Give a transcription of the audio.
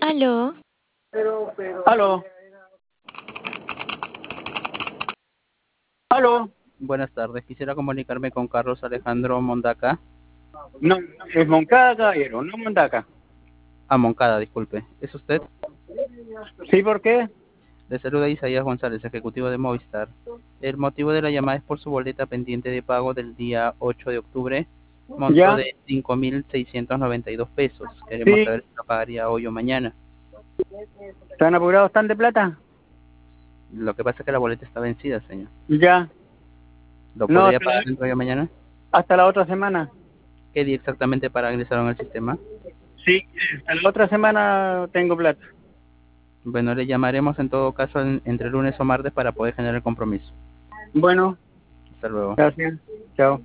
Aló, Aló, aló. Buenas tardes, quisiera comunicarme con Carlos Alejandro Mondaca. No, es Moncada, caballero, no Mondaca. Ah, Moncada, disculpe. ¿Es usted? ¿Sí, por qué? Le saluda Isaías González, ejecutivo de Movistar. El motivo de la llamada es por su boleta pendiente de pago del día 8 de octubre, monto ¿Ya? de 5.692 pesos. Queremos Sí. saber si lo pagaría hoy o mañana. ¿Están apurados, están de plata? Lo que pasa es que la boleta está vencida, señor. Ya. ¿Lo No, podría pagar dentro de mañana? hasta la otra semana. ¿Qué día exactamente para ingresar en el sistema? Sí, hasta la otra semana tengo plata. Bueno, le llamaremos en todo caso entre lunes o martes para poder generar el compromiso. Bueno, Hasta luego. gracias. Chao.